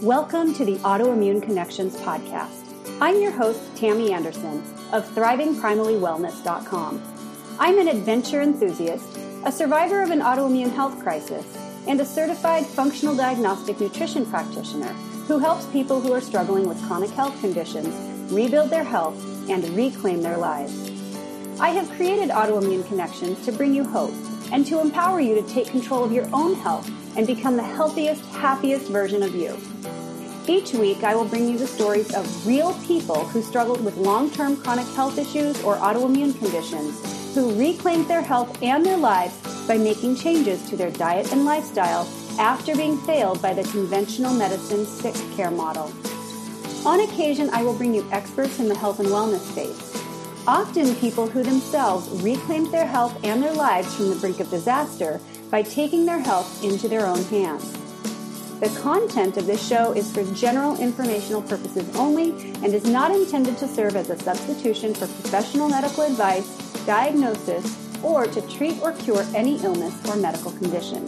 Welcome to the Autoimmune Connections podcast. I'm your host, Tammy Anderson of ThrivingPrimallyWellness.com. I'm an adventure enthusiast, a survivor of an autoimmune health crisis, and a certified functional diagnostic nutrition practitioner who helps people who are struggling with chronic health conditions rebuild their health and reclaim their lives. I have created Autoimmune Connections to bring you hope and to empower you to take control of your own health and become the healthiest, happiest version of you. Each week, I will bring you the stories of real people who struggled with long-term chronic health issues or autoimmune conditions, who reclaimed their health and their lives by making changes to their diet and lifestyle after being failed by the conventional medicine sick care model. On occasion, I will bring you experts in the health and wellness space, often people who themselves reclaimed their health and their lives from the brink of disaster by taking their health into their own hands. The content of this show is for general informational purposes only and is not intended to serve as a substitution for professional medical advice, diagnosis, or to treat or cure any illness or medical condition.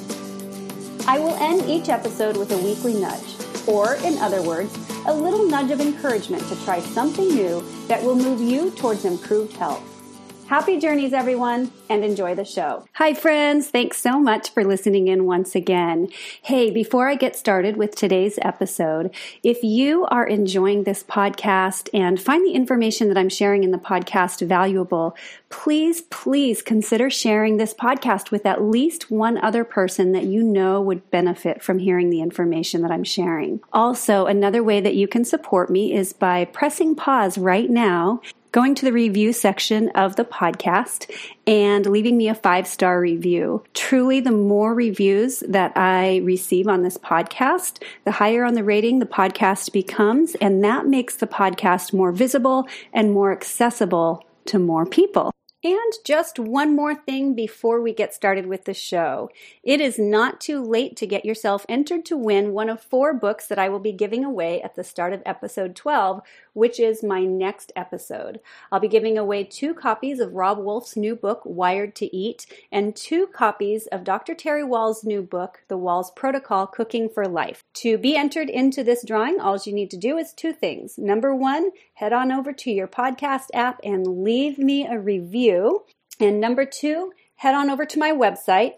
I will end each episode with a weekly nudge, or in other words, a little nudge of encouragement to try something new that will move you towards improved health. Happy journeys, everyone, and enjoy the show. Hi, friends. Thanks so much for listening in once again. Hey, before I get started with today's episode, if you are enjoying this podcast and find the information that I'm sharing in the podcast valuable, please consider sharing this podcast with at least one other person that you know would benefit from hearing the information that I'm sharing. Also, another way that you can support me is by pressing pause right now, going to the review section of the podcast and leaving me a 5-star review. Truly, the more reviews that I receive on this podcast, the higher on the rating the podcast becomes, and that makes the podcast more visible and more accessible to more people. And just one more thing before we get started with the show. It is not too late to get yourself entered to win one of 4 books that I will be giving away at the start of episode 12, which is my next episode. I'll be giving away 2 copies of Robb Wolf's new book, Wired to Eat, and 2 copies of Dr. Terry Wahls' new book, The Wahls Protocol, Cooking for Life. To be entered into this drawing, all you need to do is 2 things. Number 1, head on over to your podcast app and leave me a review. And number 2, head on over to my website,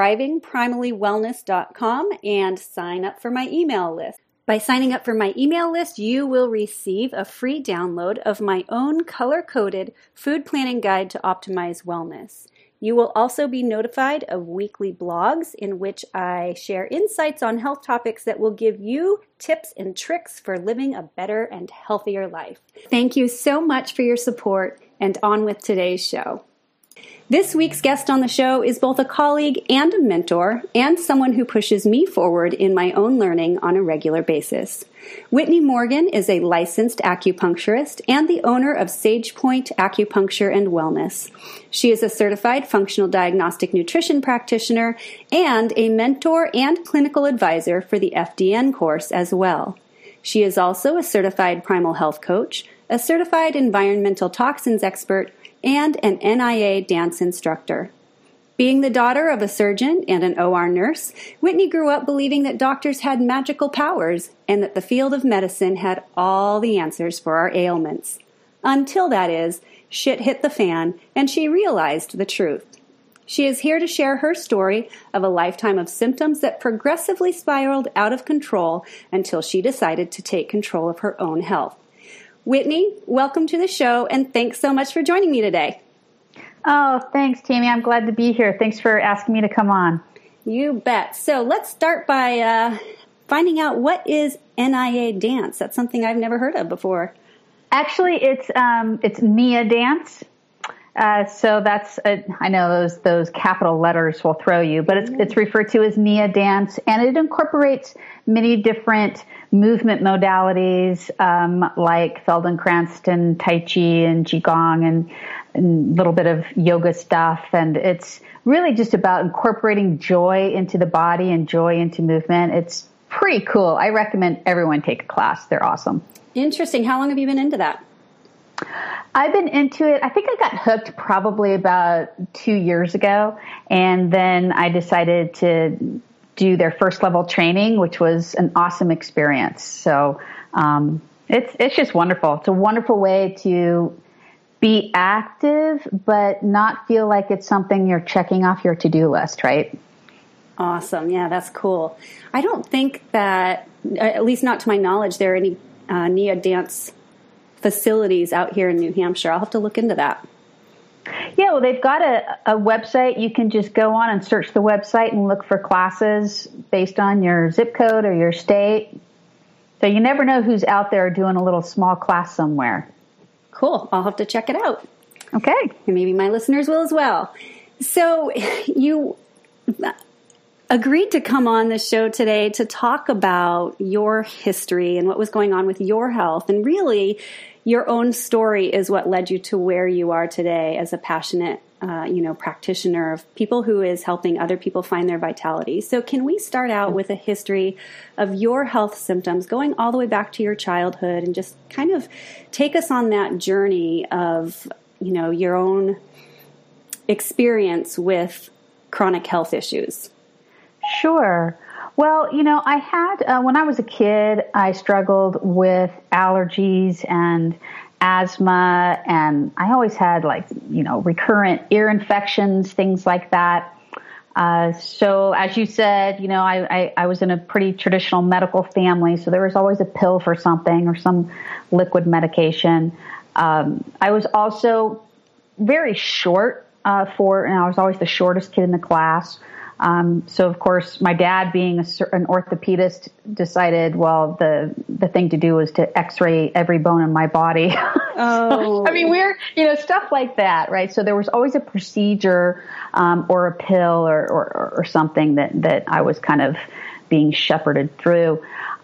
ThrivingPrimallyWellness.com, and sign up for my email list. By signing up for my email list, you will receive a free download of my own color-coded food planning guide to optimize wellness. You will also be notified of weekly blogs in which I share insights on health topics that will give you tips and tricks for living a better and healthier life. Thank you so much for your support, and on with today's show. This week's guest on the show is both a colleague and a mentor, and someone who pushes me forward in my own learning on a regular basis. Whitney Morgan is a licensed acupuncturist and the owner of SagePoint Acupuncture and Wellness. She is a certified functional diagnostic nutrition practitioner and a mentor and clinical advisor for the FDN course as well. She is also a certified primal health coach, a certified environmental toxins expert, and an NIA dance instructor. Being the daughter of a surgeon and an OR nurse, Whitney grew up believing that doctors had magical powers and that the field of medicine had all the answers for our ailments. Until, that is, shit hit the fan and she realized the truth. She is here to share her story of a lifetime of symptoms that progressively spiraled out of control until she decided to take control of her own health. Whitney, welcome to the show, and thanks so much for joining me today. Oh, thanks, Tammy. I'm glad to be here. Thanks for asking me to come on. You bet. So let's start by finding out, what is NIA dance? That's something I've never heard of before. Actually, it's Nia dance. So that's I know those capital letters will throw you, but it's referred to as Nia dance, and it incorporates many different movement modalities like Feldenkrais and Tai Chi and Qigong and a little bit of yoga stuff. And it's really just about incorporating joy into the body and joy into movement. It's pretty cool. I recommend everyone take a class. They're awesome. Interesting. How long have you been into that? I've been into it. I think I got hooked probably about 2 years ago. And then I decided to do their first level training, which was an awesome experience. So it's just wonderful. It's a wonderful way to be active, but not feel like it's something you're checking off your to-do list, right? Awesome. Yeah, that's cool. I don't think that, at least not to my knowledge, there are any NIA dance facilities out here in New Hampshire. I'll have to look into that. Yeah, well, they've got a website. You can just go on and search the website and look for classes based on your zip code or your state. So you never know who's out there doing a little small class somewhere. Cool. I'll have to check it out. Okay. And maybe my listeners will as well. So you agreed to come on the show today to talk about your history and what was going on with your health. And really, your own story is what led you to where you are today as a passionate, practitioner of people who is helping other people find their vitality. So can we start out with a history of your health symptoms going all the way back to your childhood and just kind of take us on that journey of, your own experience with chronic health issues? Sure. Well, I had, when I was a kid, I struggled with allergies and asthma, and I always had recurrent ear infections, things like that. So as you said, I was in a pretty traditional medical family, so there was always a pill for something or some liquid medication. I was also very short and I was always the shortest kid in the class. So of course, my dad, being an orthopedist, decided, well, the thing to do was to X-ray every bone in my body. Oh, I mean, stuff like that, right? So there was always a procedure, or a pill or something that I was kind of being shepherded through.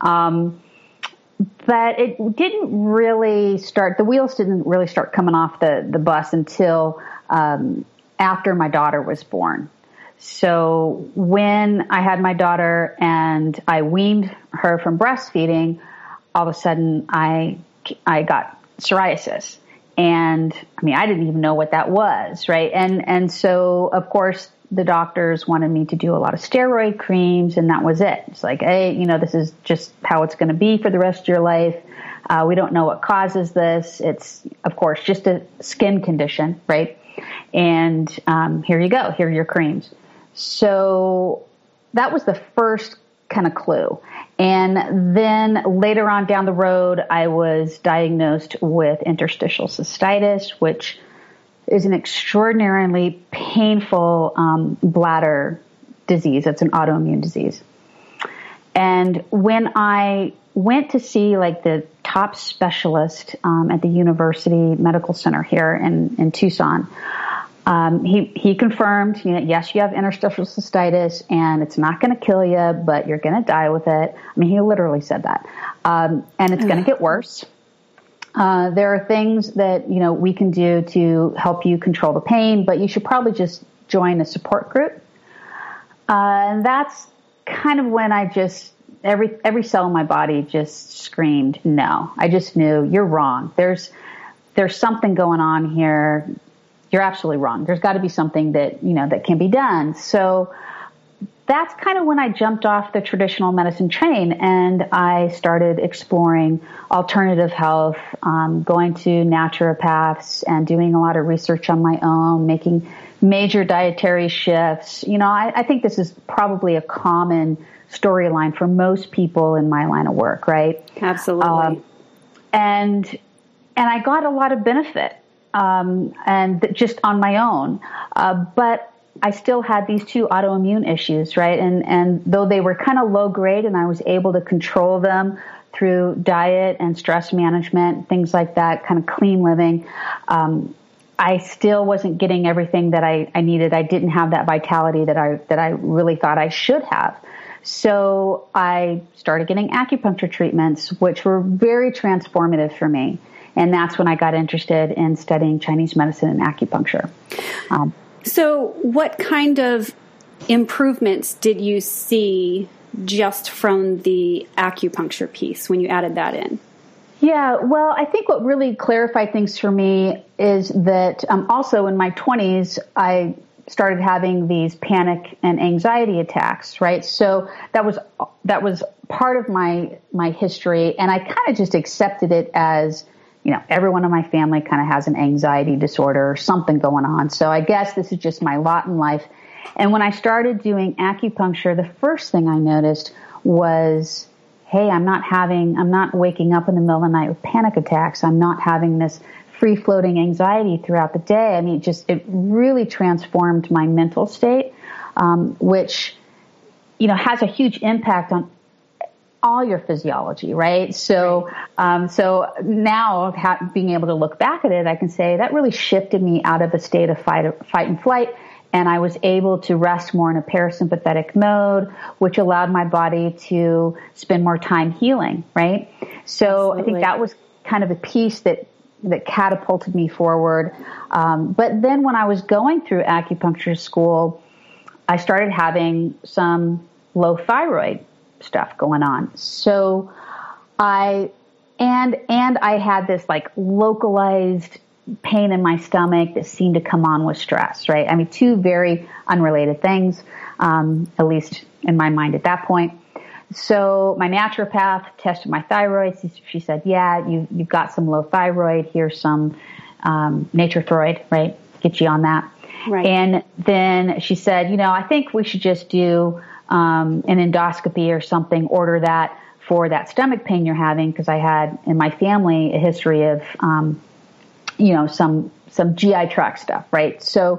But it didn't really start, the wheels didn't really start coming off the bus until, after my daughter was born. So when I had my daughter and I weaned her from breastfeeding, all of a sudden I got psoriasis. And I didn't even know what that was, right? And so of course the doctors wanted me to do a lot of steroid creams, and that was it. It's like, hey, this is just how it's going to be for the rest of your life. We don't know what causes this. It's, of course, just a skin condition, right? And here you go. Here are your creams. So that was the first kind of clue. And then later on down the road, I was diagnosed with interstitial cystitis, which is an extraordinarily painful bladder disease. It's an autoimmune disease. And when I went to see the top specialist at the University Medical Center here in Tucson, he confirmed, yes, you have interstitial cystitis and it's not going to kill you, but you're going to die with it. He literally said that. And it's going to get worse. There are things that, we can do to help you control the pain, but you should probably just join a support group. And that's kind of when I just, every cell in my body just screamed, no. I just knew, you're wrong. There's something going on here. You're absolutely wrong. There's got to be something that, that can be done. So that's kind of when I jumped off the traditional medicine train and I started exploring alternative health, going to naturopaths and doing a lot of research on my own, making major dietary shifts. I think this is probably a common storyline for most people in my line of work, right? Absolutely. And I got a lot of benefit. And just on my own. But I still had these two autoimmune issues, right? And though they were kind of low grade and I was able to control them through diet and stress management, things like that, kind of clean living, I still wasn't getting everything that I needed. I didn't have that vitality that I really thought I should have. So I started getting acupuncture treatments, which were very transformative for me. And that's when I got interested in studying Chinese medicine and acupuncture. So what kind of improvements did you see just from the acupuncture piece when you added that in? Yeah, well, I think what really clarified things for me is that also in my 20s, I started having these panic and anxiety attacks, right? So that was part of my history, and I kind of just accepted it as, everyone in my family kind of has an anxiety disorder or something going on. So I guess this is just my lot in life. And when I started doing acupuncture, the first thing I noticed was, hey, I'm not waking up in the middle of the night with panic attacks. I'm not having this free-floating anxiety throughout the day. I mean, it really transformed my mental state, which, has a huge impact on all your physiology, right? So, so now being able to look back at it, I can say that really shifted me out of a state of fight and flight. And I was able to rest more in a parasympathetic mode, which allowed my body to spend more time healing, right? So Absolutely. I think that was kind of a piece that catapulted me forward. But then when I was going through acupuncture school, I started having some low thyroid stuff going on. So I had this like localized pain in my stomach that seemed to come on with stress, right? I mean, two very unrelated things, at least in my mind at that point. So my naturopath tested my thyroid. She said, yeah, you've got some low thyroid. Here's some Nature-Throid, right? Get you on that. Right. And then she said, I think we should just do an endoscopy or something, order that for that stomach pain you're having, because I had in my family a history of some GI tract stuff, right?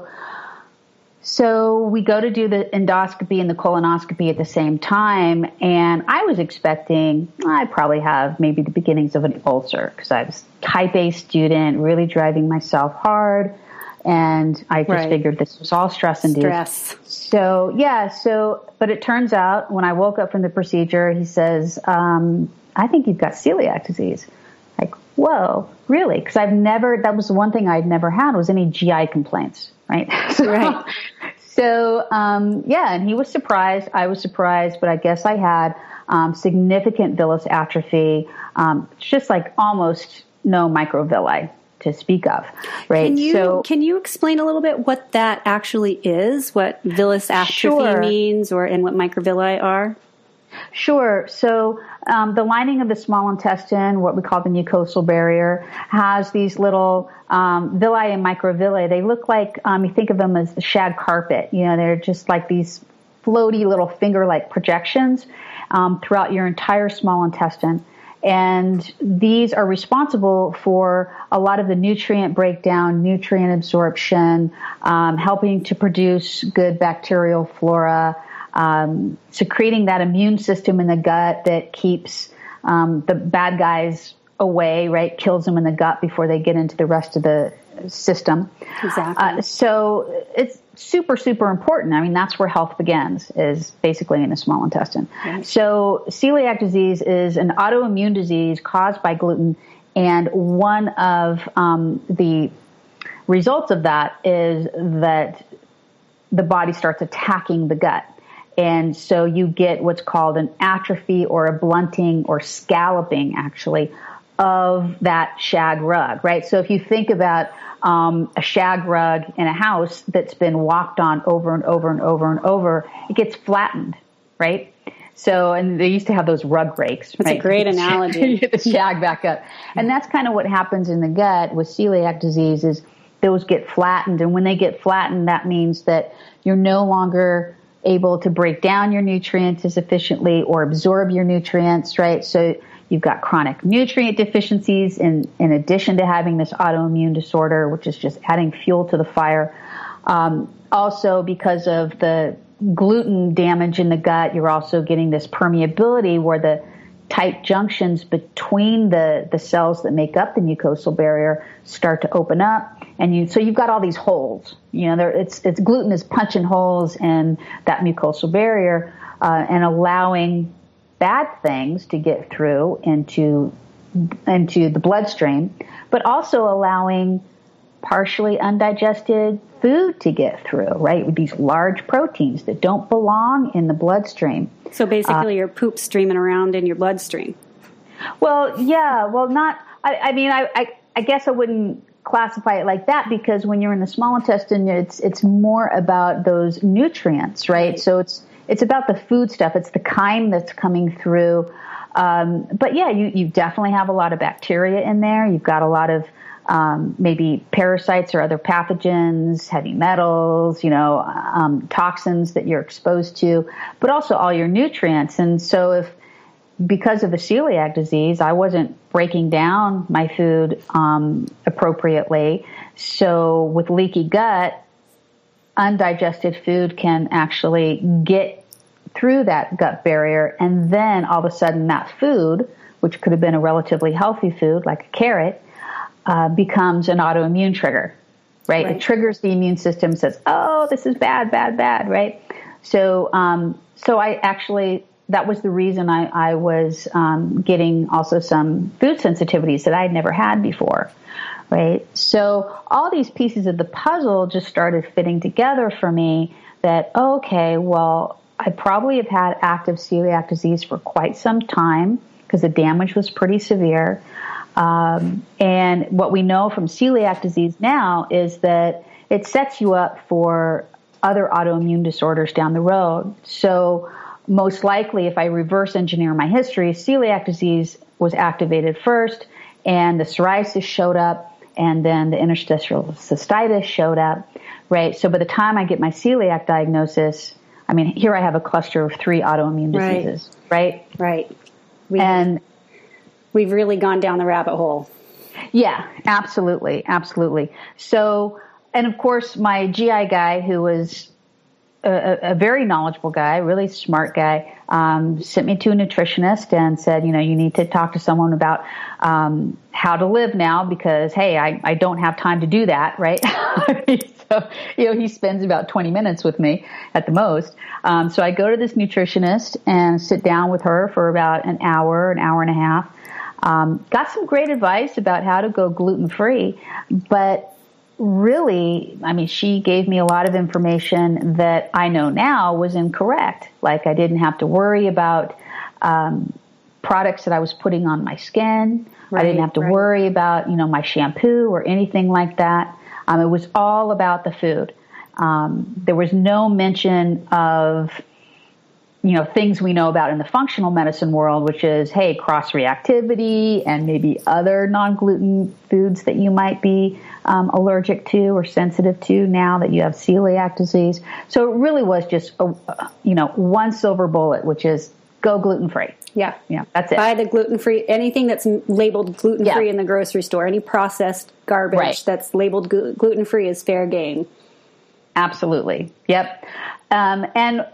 So we go to do the endoscopy and the colonoscopy at the same time, and I was expecting I probably have maybe the beginnings of an ulcer, because I was type A student, really driving myself hard, and I just figured this was all stress-induced. But it turns out when I woke up from the procedure, he says, I think you've got celiac disease. Like, whoa, really? Because that was the one thing I'd never had was any GI complaints, right? And he was surprised. I was surprised, but I guess I had significant villus atrophy, just like almost no microvilli to speak of, right? Can you explain a little bit what that actually is, what villus atrophy means, and what microvilli are? Sure. So the lining of the small intestine, what we call the mucosal barrier, has these little villi and microvilli. They look like, you think of them as the shag carpet. They're just like these floaty little finger-like projections throughout your entire small intestine. And these are responsible for a lot of the nutrient breakdown, nutrient absorption, helping to produce good bacterial flora, secreting that immune system in the gut that keeps the bad guys away, right? Kills them in the gut before they get into the rest of the system. Exactly. So it's super, super important. I mean, that's where health begins, is basically in the small intestine. Right. So celiac disease is an autoimmune disease caused by gluten, and one of the results of that is that the body starts attacking the gut. And so you get what's called an atrophy or a blunting or scalloping, actually, of that shag rug, right? So if you think about a shag rug in a house that's been walked on over and over and over and over, it gets flattened, right? So, and they used to have those rug rakes. That's right? A great analogy. Get the shag back up. And that's kind of what happens in the gut with celiac disease, is those get flattened. And when they get flattened, that means that you're no longer able to break down your nutrients as efficiently or absorb your nutrients, right? So you've got chronic nutrient deficiencies in addition to having this autoimmune disorder, which is just adding fuel to the fire. Also, because of the gluten damage in the gut, you're also getting this permeability where the tight junctions between the cells that make up the mucosal barrier start to open up. And so you've got all these holes. It's gluten is punching holes in that mucosal barrier and allowing bad things to get through into the bloodstream, but also allowing partially undigested food to get through, right? With these large proteins that don't belong in the bloodstream. So basically your poop streaming around in your bloodstream. Well, yeah. Well, not, I mean, I guess I wouldn't classify it like that because when you're in the small intestine, it's more about those nutrients, right? So it's about the food stuff. It's the chyme that's coming through. But yeah, you definitely have a lot of bacteria in there. You've got a lot of maybe parasites or other pathogens, heavy metals, toxins that you're exposed to, but also all your nutrients. And so because of the celiac disease, I wasn't breaking down my food appropriately. So with leaky gut, undigested food can actually get through that gut barrier, and then all of a sudden that food, which could have been a relatively healthy food like a carrot, becomes an autoimmune trigger, right? It triggers the immune system, says, oh, this is bad, bad, bad, right? So I actually, that was the reason I was getting also some food sensitivities that I'd never had before, right? So all these pieces of the puzzle just started fitting together for me that, okay, well, I probably have had active celiac disease for quite some time because the damage was pretty severe. And what we know from celiac disease now is that it sets you up for other autoimmune disorders down the road. So most likely, if I reverse engineer my history, celiac disease was activated first, and the psoriasis showed up, and then the interstitial cystitis showed up, right? So by the time I get my celiac diagnosis, I mean, here I have a cluster of 3 autoimmune diseases, right? Right. We've really gone down the rabbit hole. Yeah, absolutely. Absolutely. So, and of course, my GI guy, who was a very knowledgeable guy, really smart guy, sent me to a nutritionist and said, you need to talk to someone about how to live now because, hey, I don't have time to do that, right? So, he spends about 20 minutes with me at the most. So I go to this nutritionist and sit down with her for about an hour and a half. Got some great advice about how to go gluten-free, but really, I mean, she gave me a lot of information that I know now was incorrect. Like I didn't have to worry about products that I was putting on my skin. Right, I didn't have to worry about, my shampoo or anything like that. It was all about the food. There was no mention of, things we know about in the functional medicine world, which is, hey, cross-reactivity and maybe other non-gluten foods that you might be allergic to or sensitive to now that you have celiac disease. So it really was just, one silver bullet, which is go gluten-free. Yeah. That's it. Buy the gluten-free, anything that's labeled gluten-free in the grocery store, any processed garbage that's labeled gluten-free is fair game. Absolutely. Yep. And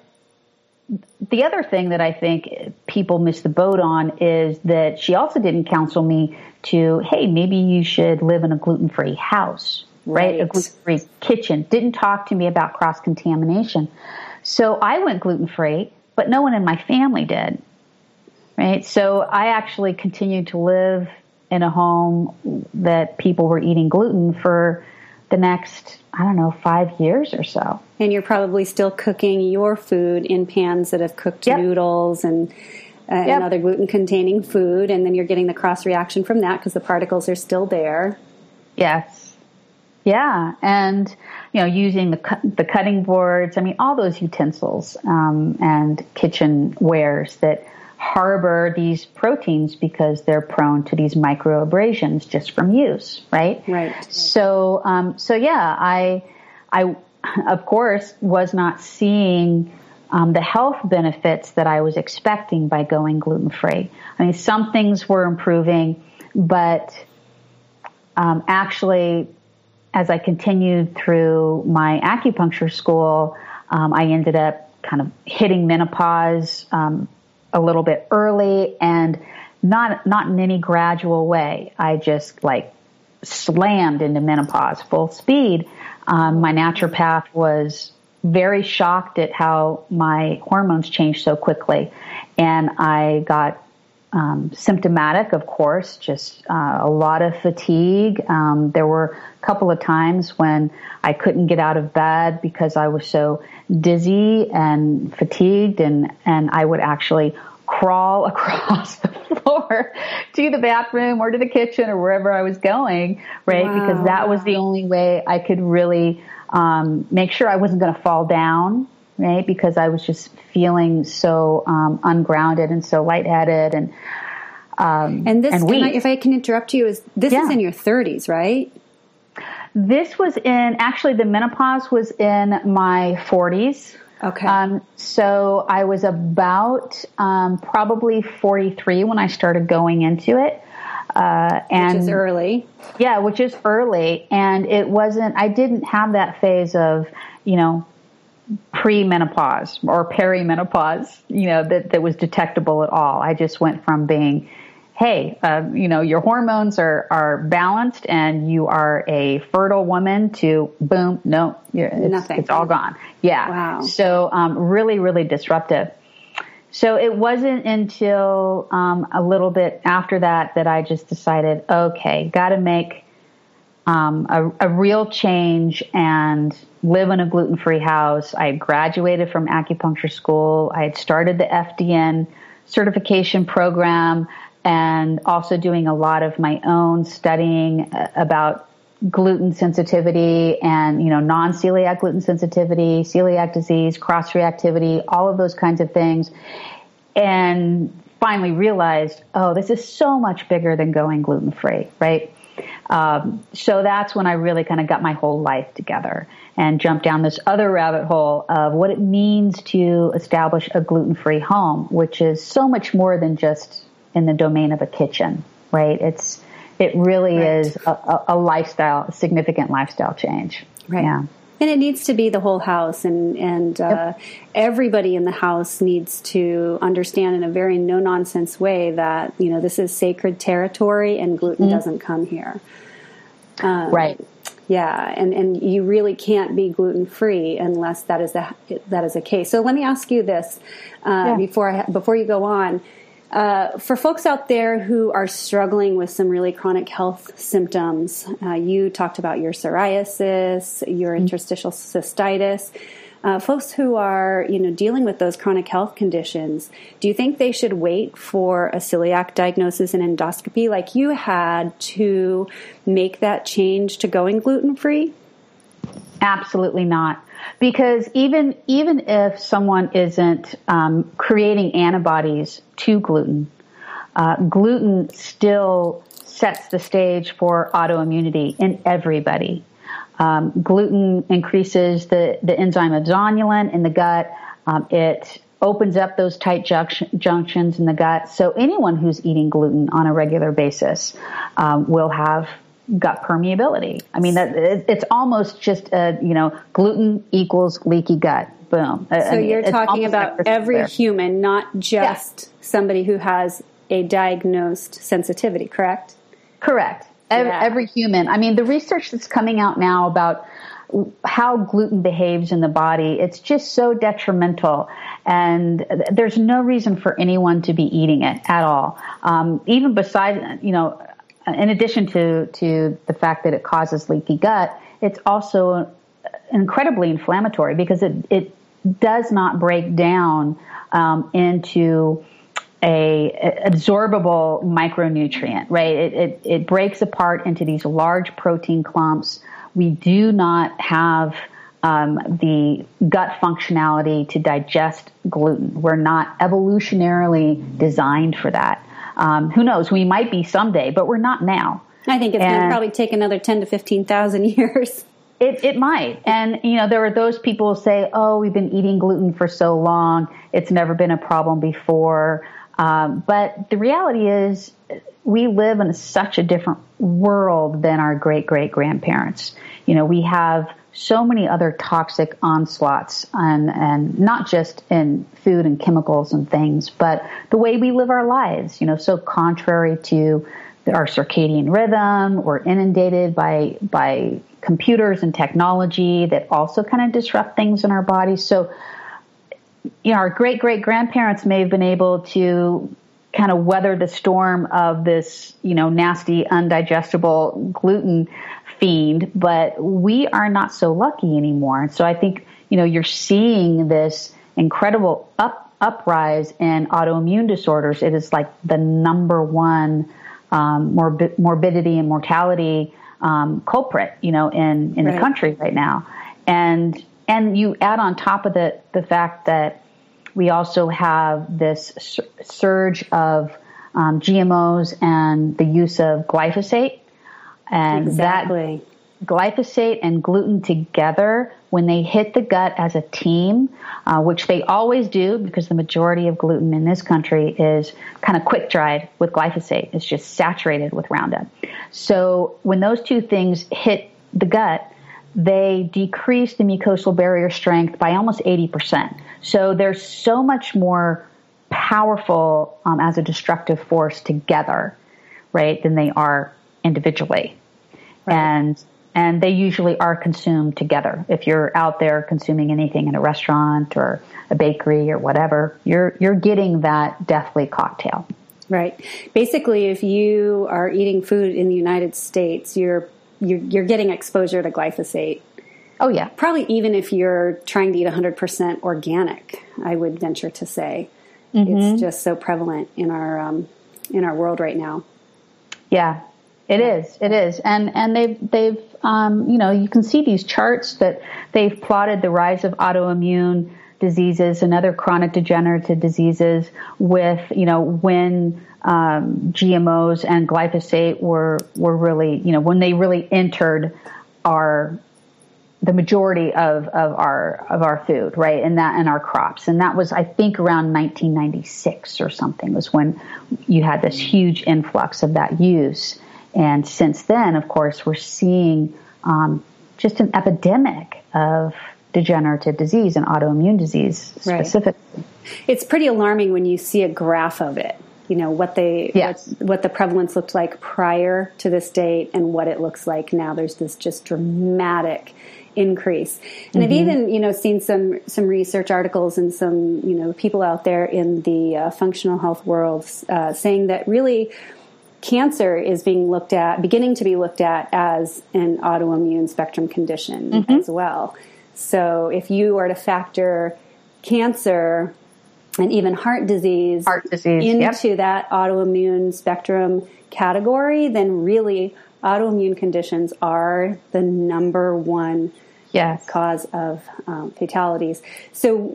the other thing that I think people miss the boat on is that she also didn't counsel me to, hey, maybe you should live in a gluten-free house, right? A gluten-free kitchen. Didn't talk to me about cross-contamination. So I went gluten-free, but no one in my family did, right? So I actually continued to live in a home that people were eating gluten for the next, 5 years or so. And you're probably still cooking your food in pans that have cooked noodles and other gluten-containing food, and then you're getting the cross-reaction from that because the particles are still there. Yes. Yeah, and, using the cutting boards, all those utensils and kitchen wares that harbor these proteins because they're prone to these microabrasions just from use, right? Right. So I of course was not seeing the health benefits that I was expecting by going gluten-free. Some things were improving, but actually, as I continued through my acupuncture school, I ended up kind of hitting menopause a little bit early, and not in any gradual way. I just slammed into menopause full speed. My naturopath was very shocked at how my hormones changed so quickly, and I got symptomatic, of course, just a lot of fatigue. There were a couple of times when I couldn't get out of bed because I was so dizzy and fatigued, and I would actually crawl across the floor to the bathroom or to the kitchen or wherever I was going, right? Wow. Because that was the only way I could really make sure I wasn't going to fall down, right? Because I was just feeling so ungrounded and so lightheaded and this, and weak. if I can interrupt you, is in your 30s, right? This was actually the menopause was in my 40s. Okay. So I was about probably 43 when I started going into it. Which is early. Yeah, which is early. And I didn't have that phase of, pre-menopause or perimenopause, that was detectable at all. I just went from being, hey, your hormones are balanced and you are a fertile woman to boom, no, nothing. It's all gone. Yeah. Wow. So really, really disruptive. So it wasn't until a little bit after that I just decided, okay, got to make a real change and live in a gluten-free house. I had graduated from acupuncture school. I had started the FDN certification program and also doing a lot of my own studying about gluten sensitivity and, non-celiac gluten sensitivity, celiac disease, cross-reactivity, all of those kinds of things. And finally realized, this is so much bigger than going gluten-free, right? So that's when I really kind of got my whole life together and jumped down this other rabbit hole of what it means to establish a gluten-free home, which is so much more than just in the domain of a kitchen, right? It really is a significant lifestyle change. Right. Yeah. And it needs to be the whole house, and everybody in the house needs to understand in a very no-nonsense way that, this is sacred territory and gluten doesn't come here. Right. Yeah, and you really can't be gluten-free unless that is a case. So let me ask you this before you go on. For folks out there who are struggling with some really chronic health symptoms, you talked about your psoriasis, your interstitial cystitis. Folks who are, dealing with those chronic health conditions, do you think they should wait for a celiac diagnosis and endoscopy like you had to make that change to going gluten-free? Absolutely not. Because even if someone isn't creating antibodies to gluten, gluten still sets the stage for autoimmunity in everybody. Gluten increases the enzyme of zonulin in the gut. It opens up those tight junctions in the gut. So anyone who's eating gluten on a regular basis will have gut permeability. I mean, it's almost just gluten equals leaky gut. Boom. So you're talking about every human, not just somebody who has a diagnosed sensitivity, correct? Correct. Every human. I mean, the research that's coming out now about how gluten behaves in the body, it's just so detrimental. And there's no reason for anyone to be eating it at all. Even besides, in addition to the fact that it causes leaky gut, it's also incredibly inflammatory because it does not break down into a absorbable micronutrient, right? It breaks apart into these large protein clumps. We do not have the gut functionality to digest gluten. We're not evolutionarily designed for that. Who knows? We might be someday, but we're not now. I think it's going to probably take another 10 to 15,000 years. It might. And, there are those people who say, we've been eating gluten for so long. It's never been a problem before. But the reality is we live in such a different world than our great-great-grandparents. We have so many other toxic onslaughts and not just in food and chemicals and things, but the way we live our lives, so contrary to our circadian rhythm. We're inundated by computers and technology that also kind of disrupt things in our bodies. So, our great-great-grandparents may have been able to kind of weather the storm of this, nasty, undigestible gluten fiend, but we are not so lucky anymore. And so I think, you're seeing this incredible uprise in autoimmune disorders. It is like the number one morbidity and mortality culprit, in the country right now. And you add on top of the fact that we also have this surge of GMOs and the use of glyphosate. And exactly. That glyphosate and gluten together, when they hit the gut as a team, which they always do because the majority of gluten in this country is kind of quick dried with glyphosate. It's just saturated with Roundup. So when those two things hit the gut, they decrease the mucosal barrier strength by almost 80%. So they're so much more powerful as a destructive force together, right, than they are individually. Right. And they usually are consumed together. If you're out there consuming anything in a restaurant or a bakery or whatever, you're getting that deathly cocktail. Right. Basically, if you are eating food in the United States, you're getting exposure to glyphosate. Oh, yeah. Probably even if you're trying to eat 100% organic, I would venture to say. Mm-hmm. It's just so prevalent in our world right now. Yeah, it is. It is. And they've you can see these charts that they've plotted the rise of autoimmune diseases and other chronic degenerative diseases with, when GMOs and glyphosate were really, when they really entered the majority of our food, right? And our crops. And that was, I think, around 1996 or something was when you had this huge influx of that use. And since then, of course, we're seeing just an epidemic of degenerative disease and autoimmune disease specifically. Right. It's pretty alarming when you see a graph of it. What the prevalence looked like prior to this date and what it looks like now. There's this just dramatic increase. And I've even, seen some research articles and some, people out there in the functional health world saying that really cancer is beginning to be looked at as an autoimmune spectrum condition as well. So if you were to factor cancer and even heart disease into that autoimmune spectrum category, then really autoimmune conditions are the number one cause of fatalities. So,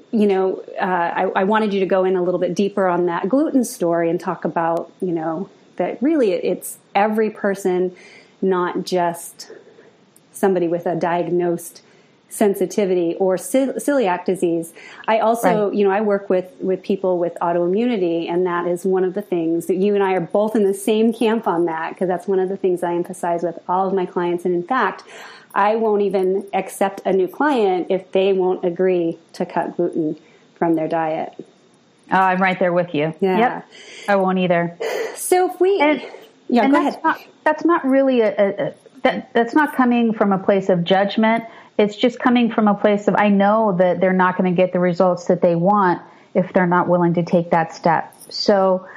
I wanted you to go in a little bit deeper on that gluten story and talk about, that really it's every person, not just somebody with a diagnosed sensitivity or celiac disease. I also, I work with people with autoimmunity, and that is one of the things that you and I are both in the same camp on that, because that's one of the things I emphasize with all of my clients. And in fact, I won't even accept a new client if they won't agree to cut gluten from their diet. Oh, I'm right there with you. Yeah. Yep. I won't either. So if we, go ahead. That's not really that's not coming from a place of judgment. It's just coming from a place of, I know that they're not going to get the results that they want if they're not willing to take that step. So,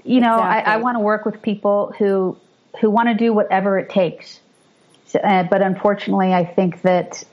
I want to work with people who want to do whatever it takes. But unfortunately, I think that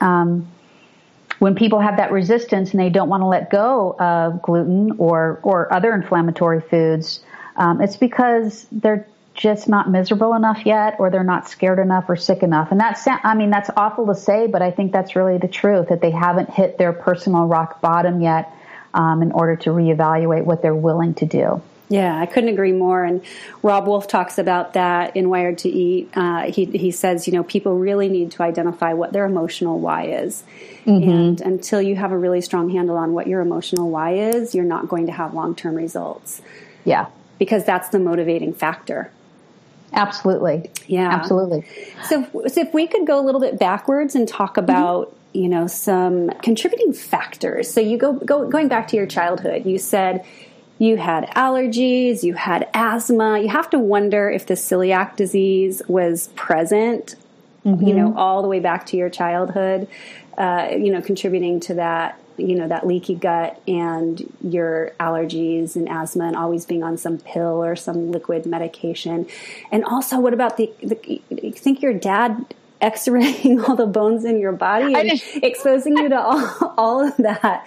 when people have that resistance and they don't want to let go of gluten or other inflammatory foods, it's because they're just not miserable enough yet, or they're not scared enough or sick enough. And that's awful to say, but I think that's really the truth, that they haven't hit their personal rock bottom yet in order to reevaluate what they're willing to do. Yeah, I couldn't agree more. And Rob Wolf talks about that in Wired to Eat. He says, people really need to identify what their emotional why is. Mm-hmm. And until you have a really strong handle on what your emotional why is, you're not going to have long-term results. Yeah. Because that's the motivating factor. Absolutely. Yeah. Absolutely. So if we could go a little bit backwards and talk about, some contributing factors. So you going back to your childhood, you said you had allergies, you had asthma. You have to wonder if the celiac disease was present, all the way back to your childhood, contributing to that, that leaky gut and your allergies and asthma and always being on some pill or some liquid medication. And also, what about you think your dad x-raying all the bones in your body and exposing you to all of that.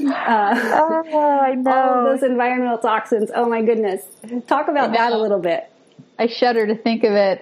I know. All of those environmental toxins. Oh my goodness. Talk about that a little bit. I shudder to think of it.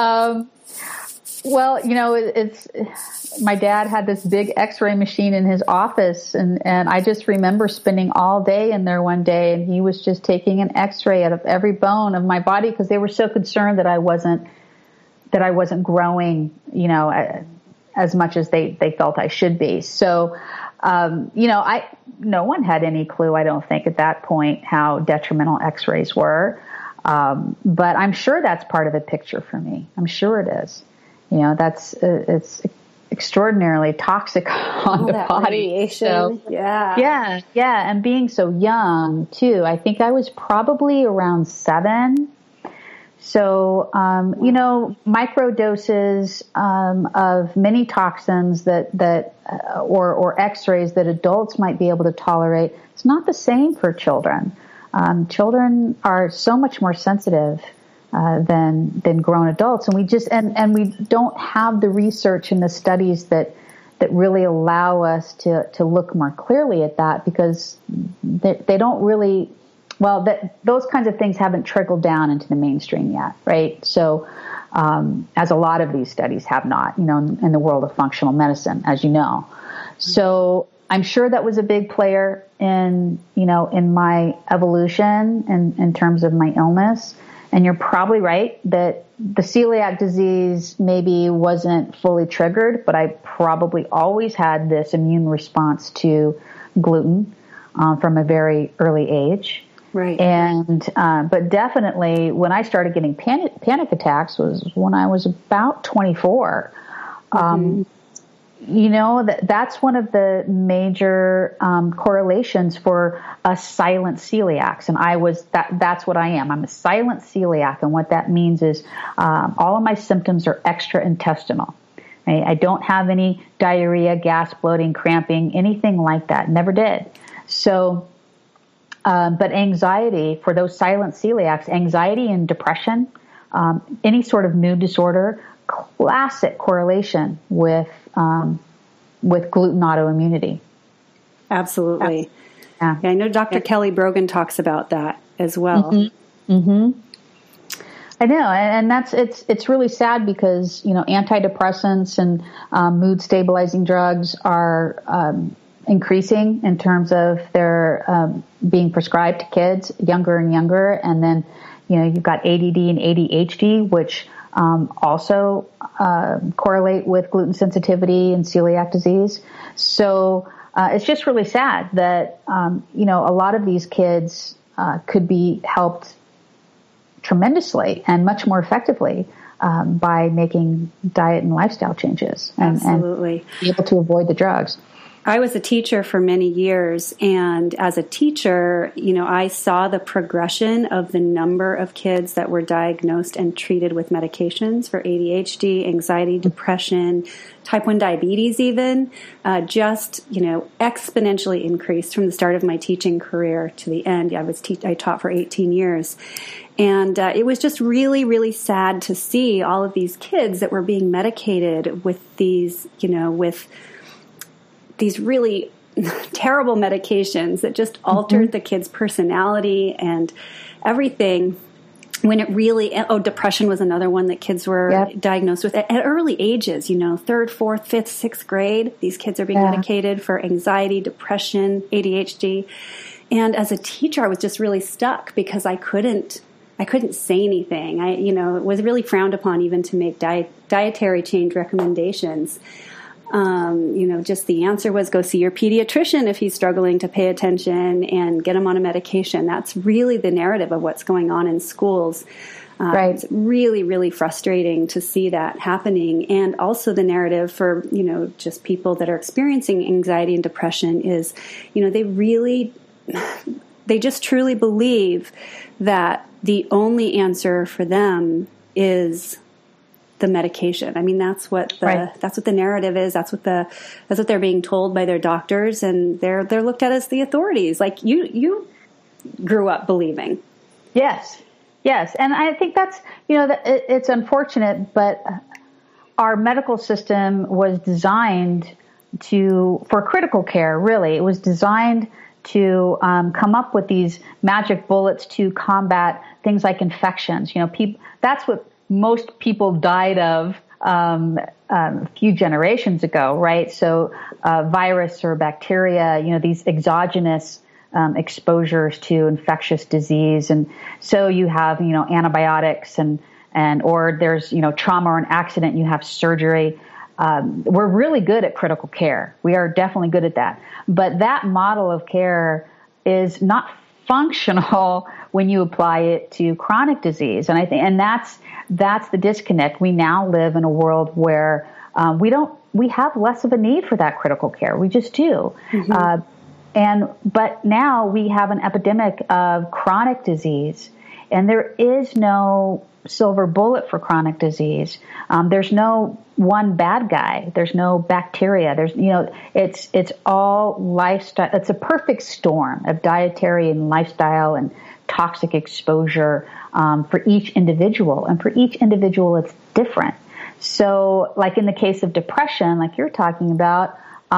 Well, it's my dad had this big x-ray machine in his office, and I just remember spending all day in there one day, and he was just taking an x-ray out of every bone of my body because they were so concerned that I wasn't growing, as much as they felt I should be. So, no one had any clue, I don't think, at that point how detrimental x-rays were. But I'm sure that's part of the picture for me. I'm sure it is. It's extraordinarily toxic on the body. Radiation. So, yeah. And being so young too. I think I was probably around 7. So, micro doses of many toxins or x-rays that adults might be able to tolerate, it's not the same for children. Children are so much more sensitive than grown adults, and we just and we don't have the research and the studies that really allow us to look more clearly at that, because they don't really. Well, those kinds of things haven't trickled down into the mainstream yet, right? So, as a lot of these studies have not, in the world of functional medicine, as you know. So, I'm sure that was a big player in my evolution and in terms of my illness. And you're probably right that the celiac disease maybe wasn't fully triggered, but I probably always had this immune response to gluten from a very early age. Right. And, but definitely when I started getting panic attacks was when I was about 24. That's one of the major correlations for a silent celiac. And that's what I am. I'm a silent celiac. And what that means is all of my symptoms are extraintestinal. Right? I don't have any diarrhea, gas, bloating, cramping, anything like that. Never did. So, but anxiety for those silent celiacs, anxiety and depression, any sort of mood disorder, classic correlation with gluten autoimmunity. Absolutely. Yeah, I know Dr. Kelly Brogan talks about that as well. I know, and it's really sad because antidepressants and mood stabilizing drugs are increasing in terms of their being prescribed to kids younger and younger, and then you've got ADD and ADHD, which also correlate with gluten sensitivity and celiac disease. So it's just really sad that a lot of these kids could be helped tremendously and much more effectively by making diet and lifestyle changes and be able to avoid the drugs. I was a teacher for many years, and as a teacher, I saw the progression of the number of kids that were diagnosed and treated with medications for ADHD, anxiety, depression, type 1 diabetes even, just exponentially increased from the start of my teaching career to the end. I taught for 18 years. And it was just really, really sad to see all of these kids that were being medicated with these, with these really terrible medications that just altered the kid's personality and everything. When it really, depression was another one that kids were diagnosed with at early ages, 3rd, 4th, 5th, 6th grade. These kids are being medicated for anxiety, depression, ADHD. And as a teacher, I was just really stuck because I couldn't say anything. It was really frowned upon even to make dietary change recommendations. Just the answer was go see your pediatrician if he's struggling to pay attention and get him on a medication. That's really the narrative of what's going on in schools. Right. It's really, really frustrating to see that happening. And also the narrative for, just people that are experiencing anxiety and depression is, they just truly believe that the only answer for them is the medication. I mean, that's what the narrative is. That's what they're being told by their doctors, and they're looked at as the authorities. Like you grew up believing. Yes, and I think that's it's unfortunate, but our medical system was designed for critical care, really. It was designed to come up with these magic bullets to combat things like infections. That's what most people died of a few generations ago, right? So virus or bacteria, these exogenous exposures to infectious disease. And so you have, antibiotics or there's, trauma or an accident, you have surgery. We're really good at critical care. We are definitely good at that. But that model of care is not functional when you apply it to chronic disease. And that's the disconnect. We now live in a world where we have less of a need for that critical care. We just do. Mm-hmm. But now we have an epidemic of chronic disease, and there is no silver bullet for chronic disease. There's no one bad guy. There's no bacteria. It's all lifestyle. It's a perfect storm of dietary and lifestyle and toxic exposure for each individual. And for each individual, it's different. So like in the case of depression, like you're talking about,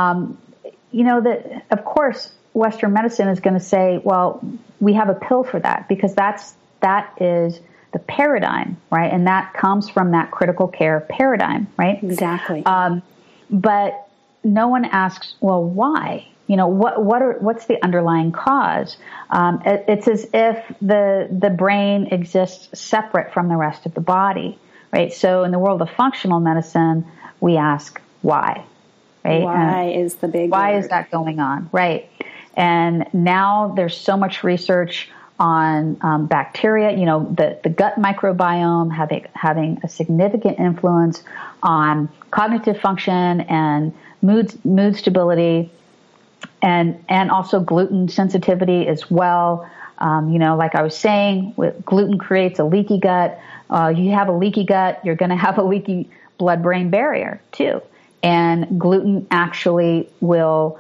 that of course, Western medicine is going to say, well, we have a pill for that, because that is the paradigm, right? And that comes from that critical care paradigm, right? Exactly. But no one asks, well, why? What's the underlying cause? It's as if the brain exists separate from the rest of the body, right? So in the world of functional medicine, we ask why, right? Why is the big why word. Is that going on, right? And now there's so much research on bacteria, the gut microbiome having a significant influence on cognitive function and mood stability, and also gluten sensitivity as well. Like I was saying, gluten creates a leaky gut. You have a leaky gut, you're going to have a leaky blood-brain barrier too. And gluten actually will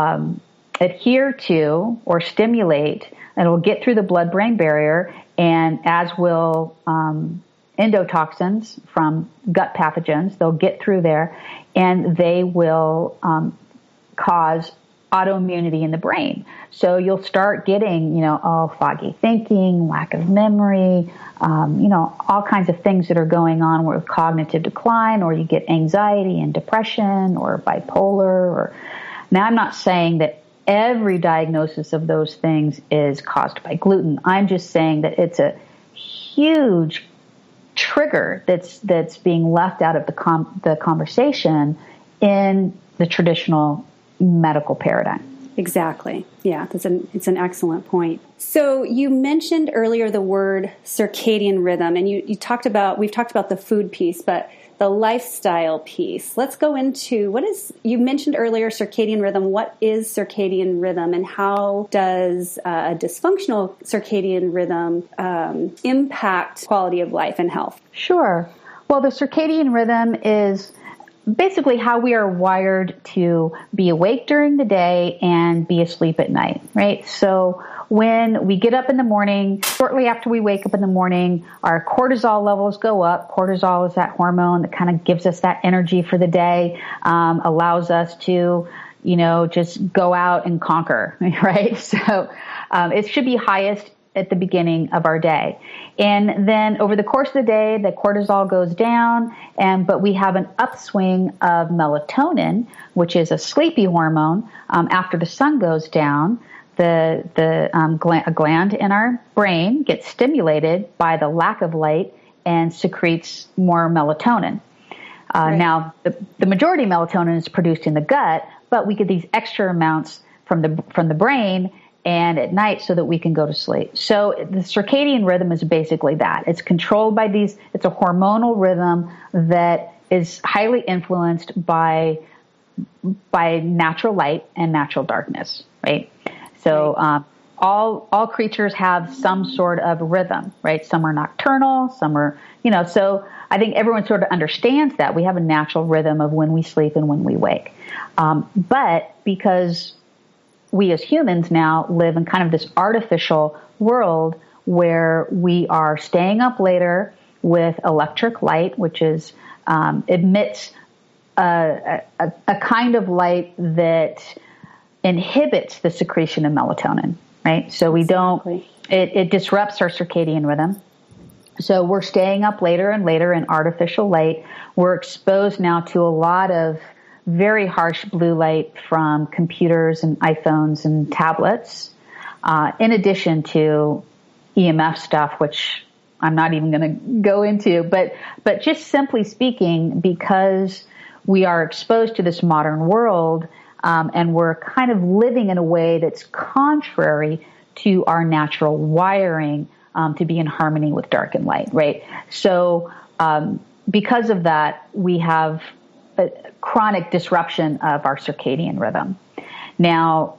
adhere to or stimulate, and it will get through the blood-brain barrier, and as will endotoxins from gut pathogens, they'll get through there, and they will cause autoimmunity in the brain. So you'll start getting, foggy thinking, lack of memory, all kinds of things that are going on with cognitive decline, or you get anxiety and depression or bipolar. Now, I'm not saying that every diagnosis of those things is caused by gluten. I'm just saying that it's a huge trigger that's being left out of the conversation in the traditional medical paradigm. Exactly. Yeah, it's an excellent point. So you mentioned earlier the word circadian rhythm, and we've talked about the food piece, but the lifestyle piece. Let's go into you mentioned earlier circadian rhythm. What is circadian rhythm, and how does a dysfunctional circadian rhythm impact quality of life and health? Sure. Well, the circadian rhythm is basically how we are wired to be awake during the day and be asleep at night, right? So when we get up in the morning, shortly after we wake up in the morning, our cortisol levels go up. Cortisol is that hormone that kind of gives us that energy for the day, allows us to, just go out and conquer, right? So it should be highest at the beginning of our day. And then over the course of the day, the cortisol goes down, but we have an upswing of melatonin, which is a sleepy hormone. After the sun goes down, a gland in our brain gets stimulated by the lack of light and secretes more melatonin. Right. Now, the majority of melatonin is produced in the gut, but we get these extra amounts from the brain and at night so that we can go to sleep. So the circadian rhythm is basically that. It's controlled by it's a hormonal rhythm that is highly influenced by natural light and natural darkness, right? So all creatures have some sort of rhythm, right? Some are nocturnal, some are, so I think everyone sort of understands that. We have a natural rhythm of when we sleep and when we wake. But because we as humans now live in kind of this artificial world where we are staying up later with electric light, which is emits a kind of light that inhibits the secretion of melatonin, right? So we don't, it disrupts our circadian rhythm. So we're staying up later and later in artificial light. We're exposed now to a lot of very harsh blue light from computers and iPhones and tablets, in addition to EMF stuff, which I'm not even going to go into. But just simply speaking, because we are exposed to this modern world, and we're kind of living in a way that's contrary to our natural wiring, to be in harmony with dark and light, right? So because of that, we have a chronic disruption of our circadian rhythm. Now,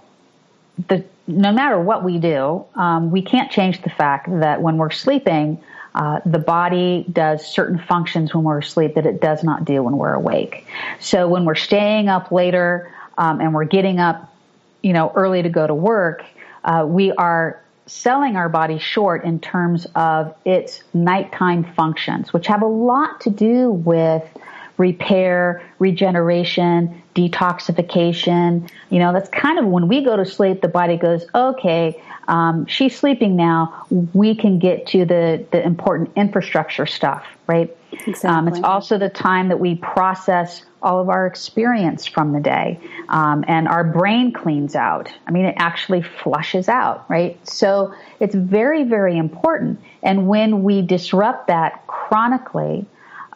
no matter what we do, we can't change the fact that when we're sleeping, the body does certain functions when we're asleep that it does not do when we're awake. So when we're staying up later and we're getting up, early to go to work, we are selling our body short in terms of its nighttime functions, which have a lot to do with repair, regeneration, detoxification. That's kind of when we go to sleep, the body goes, okay, she's sleeping now. We can get to the important infrastructure stuff, right? Exactly. It's also the time that we process all of our experience from the day, and our brain cleans out. It actually flushes out, right? So it's very, very important. And when we disrupt that chronically,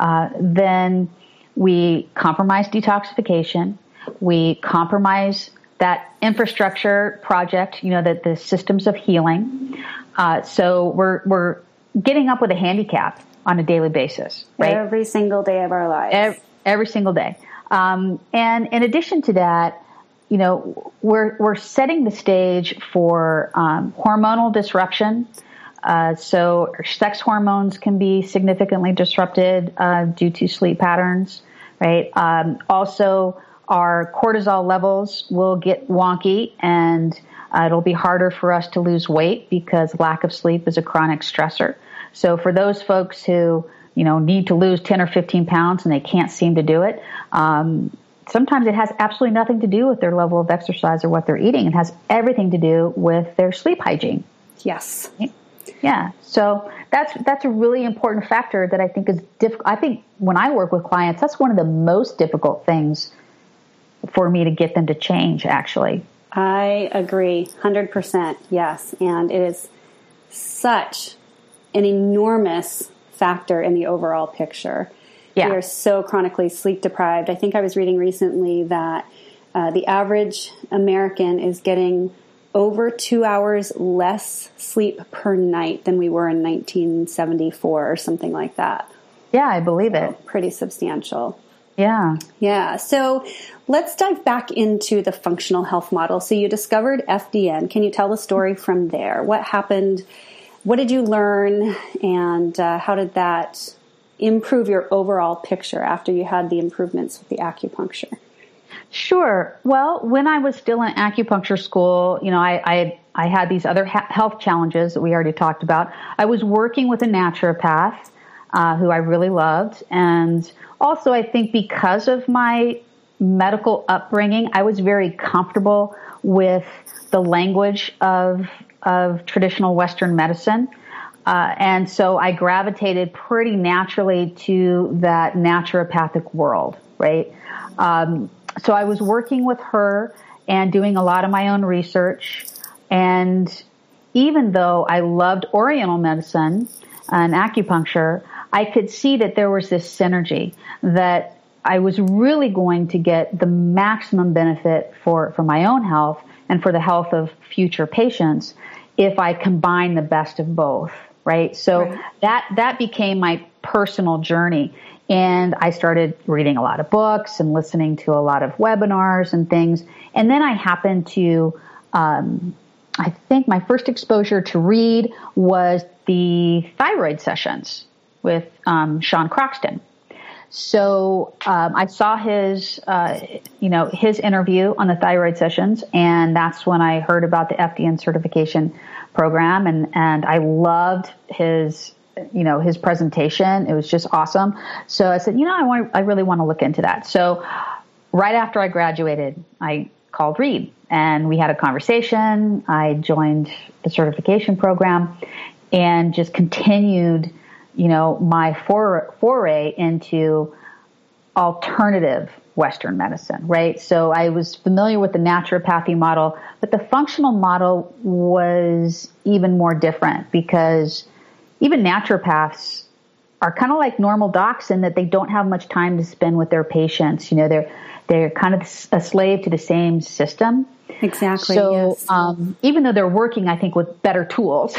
then we compromise detoxification. We compromise that infrastructure project, that the systems of healing. So we're getting up with a handicap on a daily basis, right? Every single day of our lives. Every single day. And in addition to that, we're setting the stage for hormonal disruption. So sex hormones can be significantly disrupted due to sleep patterns, right? Also, our cortisol levels will get wonky, and it'll be harder for us to lose weight because lack of sleep is a chronic stressor. So for those folks who, need to lose 10 or 15 pounds and they can't seem to do it, sometimes it has absolutely nothing to do with their level of exercise or what they're eating. It has everything to do with their sleep hygiene. Yes. Yeah. So that's a really important factor that I think is difficult. I think when I work with clients, that's one of the most difficult things for me to get them to change, actually. I agree 100%. Yes. And it is such an enormous factor in the overall picture. Yeah. We are so chronically sleep deprived. I think I was reading recently that the average American is getting over 2 hours less sleep per night than we were in 1974 or something like that. Yeah, I believe it. Pretty substantial. Yeah. Yeah. So let's dive back into the functional health model. So you discovered FDN. Can you tell the story from there? What happened? What did you learn? And how did that improve your overall picture after you had the improvements with the acupuncture? Sure. Well, when I was still in acupuncture school, I had these other health challenges that we already talked about. I was working with a naturopath who I really loved. And also, I think because of my medical upbringing, I was very comfortable with the language of traditional Western medicine. And so I gravitated pretty naturally to that naturopathic world, right? So I was working with her and doing a lot of my own research. And even though I loved Oriental medicine and acupuncture, I could see that there was this synergy, that I was really going to get the maximum benefit for my own health and for the health of future patients if I combine the best of both, right? So that became my personal journey. And I started reading a lot of books and listening to a lot of webinars and things. And then I happened to, I think my first exposure to read was the thyroid sessions with Sean Croxton. So I saw his interview on the thyroid sessions, and that's when I heard about the FDN certification program, and I loved his his presentation. It was just awesome. So I said, I really want to look into that. So right after I graduated, I called Reed and we had a conversation. I joined the certification program and just continued, my foray into alternative Western medicine, right? So I was familiar with the naturopathy model, but the functional model was even more different because even naturopaths are kind of like normal docs in that they don't have much time to spend with their patients. They're kind of a slave to the same system. Exactly. So yes. Even though they're working, I think, with better tools,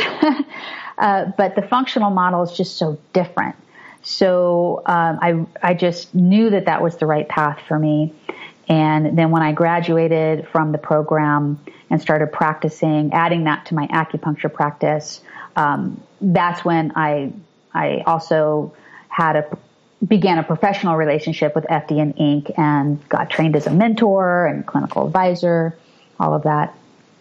but the functional model is just so different. So I just knew that was the right path for me. And then when I graduated from the program and started practicing, adding that to my acupuncture practice, that's when I also began a professional relationship with FDN Inc. and got trained as a mentor and clinical advisor, all of that.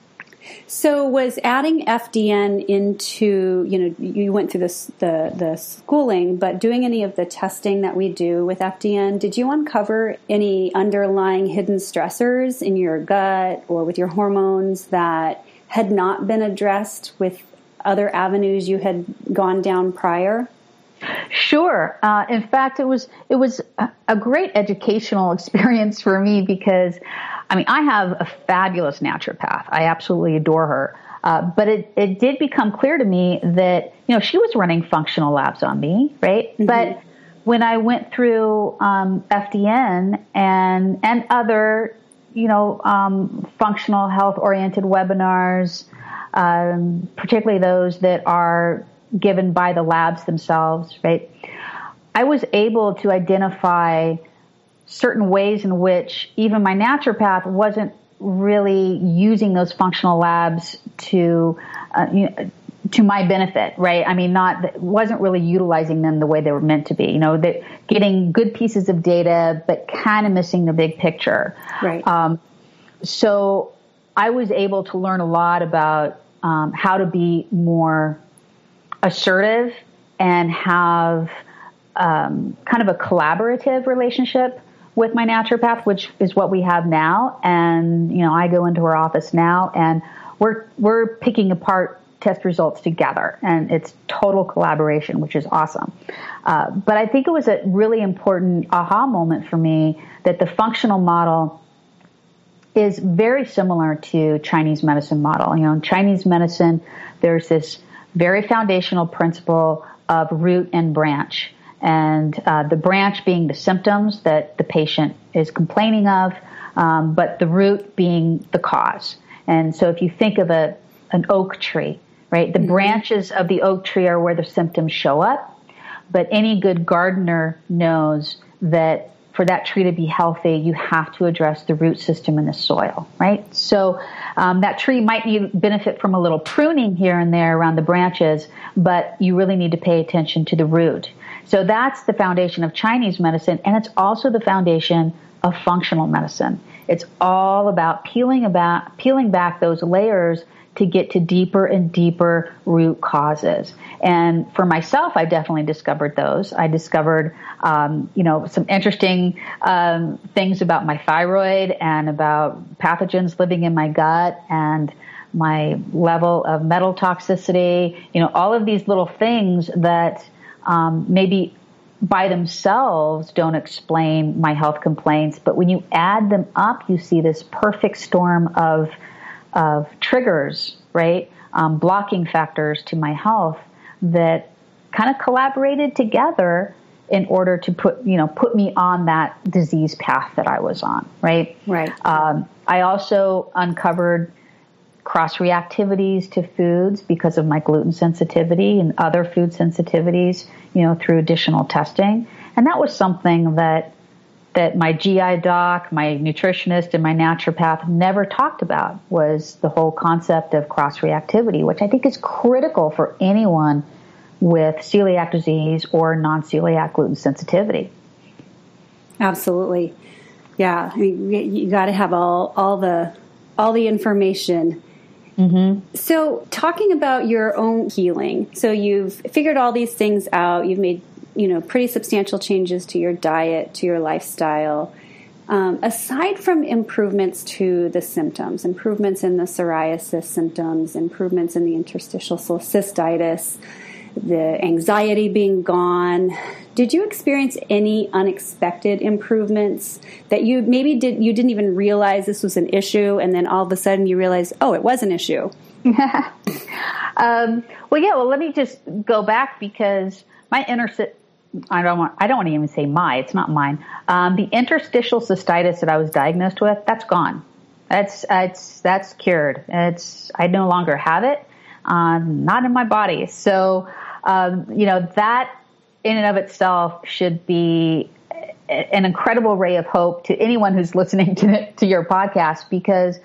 So was adding FDN into, you went through the schooling, but doing any of the testing that we do with FDN, did you uncover any underlying hidden stressors in your gut or with your hormones that had not been addressed with other avenues you had gone down prior? Sure. In fact, it was a great educational experience for me because, I have a fabulous naturopath. I absolutely adore her. But it did become clear to me that, she was running functional labs on me, right? Mm-hmm. But when I went through FDN and other, functional health oriented webinars, particularly those that are given by the labs themselves, right? I was able to identify certain ways in which even my naturopath wasn't really using those functional labs to my benefit, right? Wasn't really utilizing them the way they were meant to be. That getting good pieces of data, but kind of missing the big picture. Right. So I was able to learn a lot about how to be more assertive and have kind of a collaborative relationship with my naturopath, which is what we have now. And, I go into her office now and we're picking apart test results together and it's total collaboration, which is awesome. But I think it was a really important aha moment for me that the functional model is very similar to Chinese medicine model. In Chinese medicine, there's this very foundational principle of root and branch. And the branch being the symptoms that the patient is complaining of, but the root being the cause. And so if you think of an oak tree, right, the branches of the oak tree are where the symptoms show up. But any good gardener knows that for that tree to be healthy, you have to address the root system in the soil, right? So that tree might benefit from a little pruning here and there around the branches, but you really need to pay attention to the root. So that's the foundation of Chinese medicine, and it's also the foundation of functional medicine. It's all about peeling back those layers to get to deeper and deeper root causes. And for myself, I definitely discovered those. I discovered, some interesting things about my thyroid and about pathogens living in my gut and my level of metal toxicity, all of these little things that maybe by themselves don't explain my health complaints, but when you add them up, you see this perfect storm of triggers, right? Blocking factors to my health that kind of collaborated together in order to put me on that disease path that I was on, right? Right. I also uncovered cross-reactivities to foods because of my gluten sensitivity and other food sensitivities, through additional testing. And that was something that my GI doc, my nutritionist, and my naturopath never talked about, was the whole concept of cross-reactivity, which I think is critical for anyone with celiac disease or non-celiac gluten sensitivity. Absolutely. Yeah. You got to have all the information Mm-hmm. So talking about your own healing, so you've figured all these things out, you've made, pretty substantial changes to your diet, to your lifestyle. Aside from improvements to the symptoms, improvements in the psoriasis symptoms, improvements in the interstitial cystitis, the anxiety being gone, did you experience any unexpected improvements that you didn't even realize this was an issue, and then all of a sudden you realize, oh, it was an issue? Well, let me just go back, because my I don't want to even say it's not mine. The interstitial cystitis that I was diagnosed with, that's gone. That's cured. I no longer have it, not in my body. So, that in and of itself should be an incredible ray of hope to anyone who's listening to your podcast, because,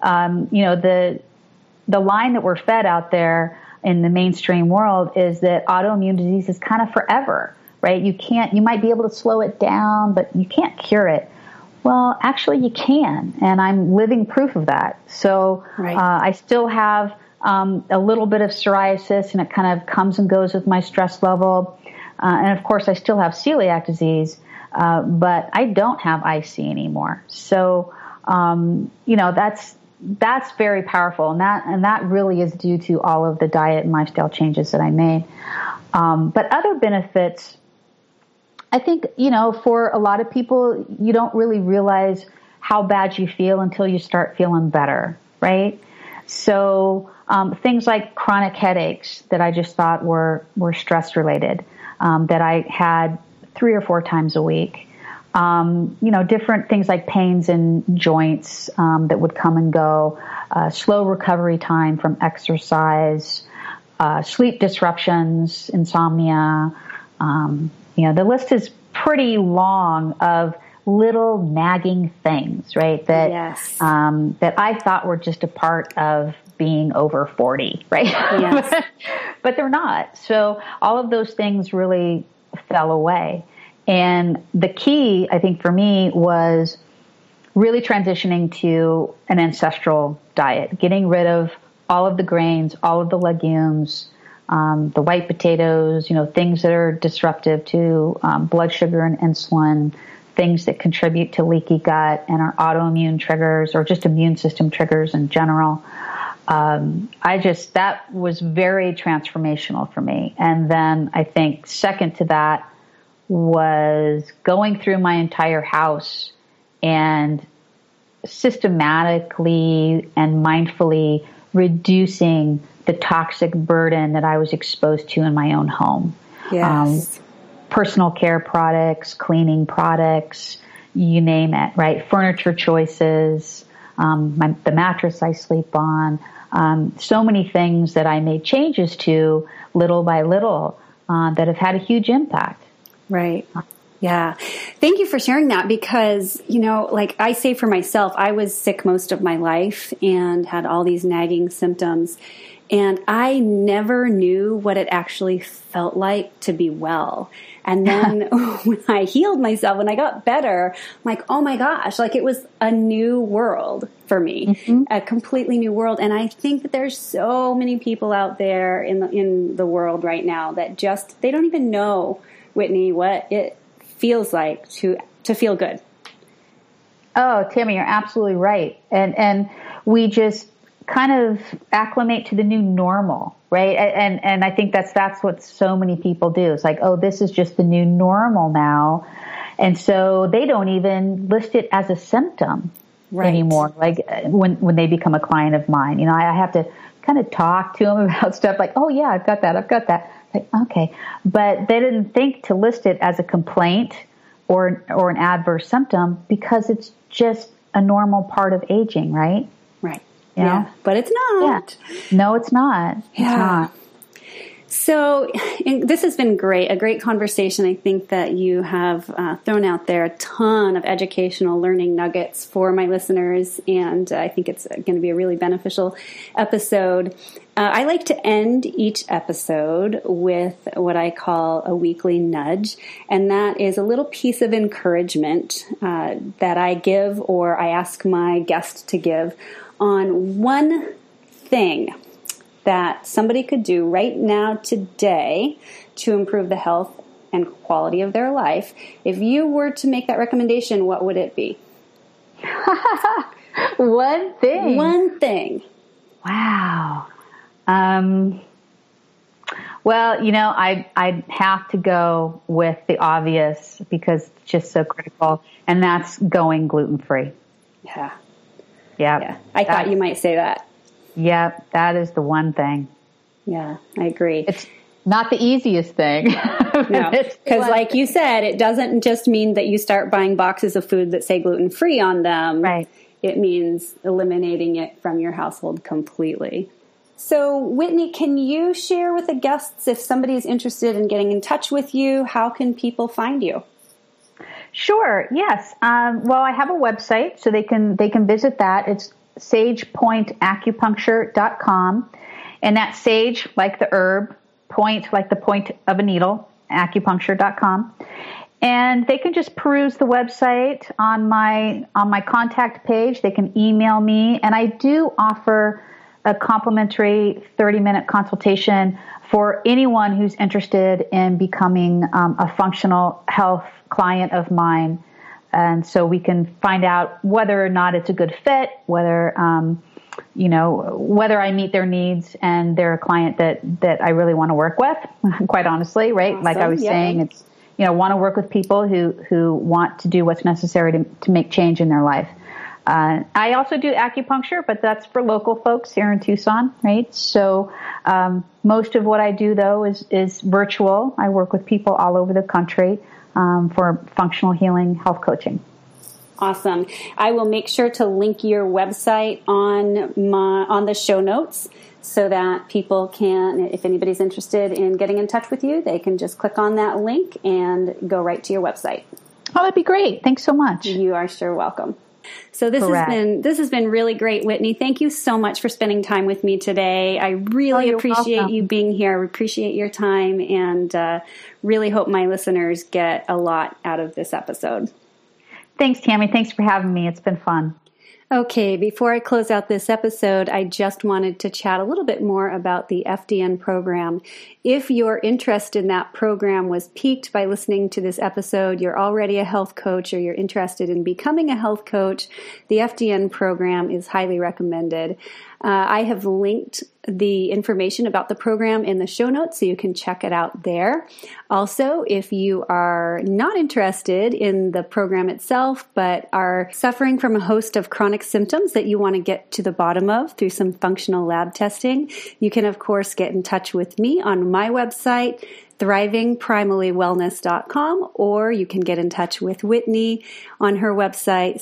the line that we're fed out there in the mainstream world is that autoimmune disease is kind of forever, right? You might be able to slow it down, but you can't cure it. Well, actually you can, and I'm living proof of that. So, right. I still have a little bit of psoriasis, and it kind of comes and goes with my stress level. And of course I still have celiac disease, but I don't have IC anymore. So, that's very powerful. And that really is due to all of the diet and lifestyle changes that I made. But other benefits, I think, for a lot of people, you don't really realize how bad you feel until you start feeling better, right? So, things like chronic headaches that I just thought were stress related, that I had 3 or 4 times a week. Different things like pains in joints that would come and go, slow recovery time from exercise, sleep disruptions, insomnia. The list is pretty long of little nagging things, right? That yes. That I thought were just a part of being over 40, right? Yes. But they're not. So all of those things really fell away. And the key, I think, for me was really transitioning to an ancestral diet, getting rid of all of the grains, all of the legumes, the white potatoes, things that are disruptive to blood sugar and insulin, things that contribute to leaky gut and are autoimmune triggers or just immune system triggers in general. That was very transformational for me. And then I think second to that was going through my entire house and systematically and mindfully reducing the toxic burden that I was exposed to in my own home. Yes. Personal care products, cleaning products, you name it, right? Furniture choices, the mattress I sleep on, so many things that I made changes to little by little that have had a huge impact. Right. Yeah. Thank you for sharing that, because, like I say for myself, I was sick most of my life and had all these nagging symptoms, and I never knew what it actually felt like to be well. And then when I healed myself and I got better, I'm like, oh my gosh, like it was a new world for me, a completely new world. And I think that there's so many people out there in the world right now that they don't even know, Whitney, what it feels like to feel good. Oh, Tammy, you're absolutely right. And we just kind of acclimate to the new normal, right? And I think that's what so many people do. It's like, oh, this is just the new normal now. And so they don't even list it as a symptom anymore. Like when they become a client of mine, I have to kind of talk to them about stuff like, oh yeah, I've got that. Like, okay. But they didn't think to list it as a complaint or an adverse symptom, because it's just a normal part of aging, right? Right. Yeah. But it's not. Yeah. No, it's not. Yeah. It's not. So this has been a great conversation. I think that you have thrown out there a ton of educational learning nuggets for my listeners, and I think it's going to be a really beneficial episode. I like to end each episode with what I call a weekly nudge, and that is a little piece of encouragement that I give or I ask my guest to give on one thing that somebody could do right now today to improve the health and quality of their life, if you were to make that recommendation, what would it be? One thing. One thing. Wow. Well, I'd have to go with the obvious because it's just so critical, and that's going gluten-free. Yeah. I thought you might say that. Yeah, that is the one thing. Yeah, I agree. It's not the easiest thing. No, because like you said, it doesn't just mean that you start buying boxes of food that say gluten-free on them. Right. It means eliminating it from your household completely. So, Whitney, can you share with the guests, if somebody is interested in getting in touch with you, how can people find you? Sure. Yes. Well, I have a website, so they can visit that. It's sagepointacupuncture.com, and that's sage like the herb, point like the point of a needle, acupuncture.com. And they can just peruse the website on my contact page. They can email me, and I do offer a complimentary 30-minute consultation for anyone who's interested in becoming a functional health client of mine. And so we can find out whether or not it's a good fit, whether I meet their needs and they're a client that I really want to work with, quite honestly, right? Awesome. Like I was saying, it's, want to work with people who want to do what's necessary to make change in their life. I also do acupuncture, but that's for local folks here in Tucson, right? So most of what I do, though, is virtual. I work with people all over the country for functional healing health coaching. Awesome. I will make sure to link your website on the show notes so that people can, if anybody's interested in getting in touch with you, they can just click on that link and go right to your website. Oh, that'd be great. Thanks so much. You are sure welcome. So this has been really great, Whitney. Thank you so much for spending time with me today. I really appreciate you being here. I appreciate your time, and really hope my listeners get a lot out of this episode. Thanks, Tammy. Thanks for having me. It's been fun. Okay, before I close out this episode, I just wanted to chat a little bit more about the FDN program. If your interest in that program was piqued by listening to this episode, you're already a health coach, or you're interested in becoming a health coach, the FDN program is highly recommended. I have linked the information about the program in the show notes, so you can check it out there. Also, if you are not interested in the program itself, but are suffering from a host of chronic symptoms that you want to get to the bottom of through some functional lab testing, you can, of course, get in touch with me on my website, thrivingprimalywellness.com, or you can get in touch with Whitney on her website,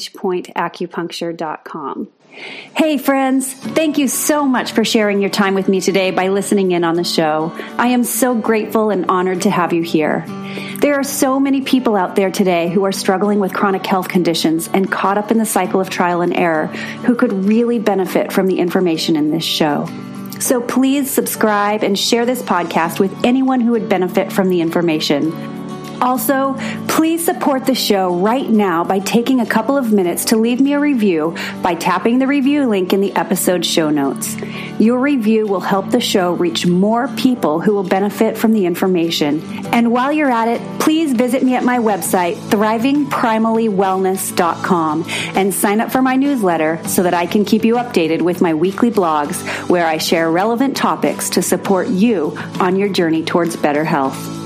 sagepointacupuncture.com. Hey friends, thank you so much for sharing your time with me today by listening in on the show. I am so grateful and honored to have you here. There are so many people out there today who are struggling with chronic health conditions and caught up in the cycle of trial and error who could really benefit from the information in this show. So please subscribe and share this podcast with anyone who would benefit from the information. Also, please support the show right now by taking a couple of minutes to leave me a review by tapping the review link in the episode show notes. Your review will help the show reach more people who will benefit from the information. And while you're at it, please visit me at my website, thrivingprimalywellness.com, and sign up for my newsletter so that I can keep you updated with my weekly blogs where I share relevant topics to support you on your journey towards better health.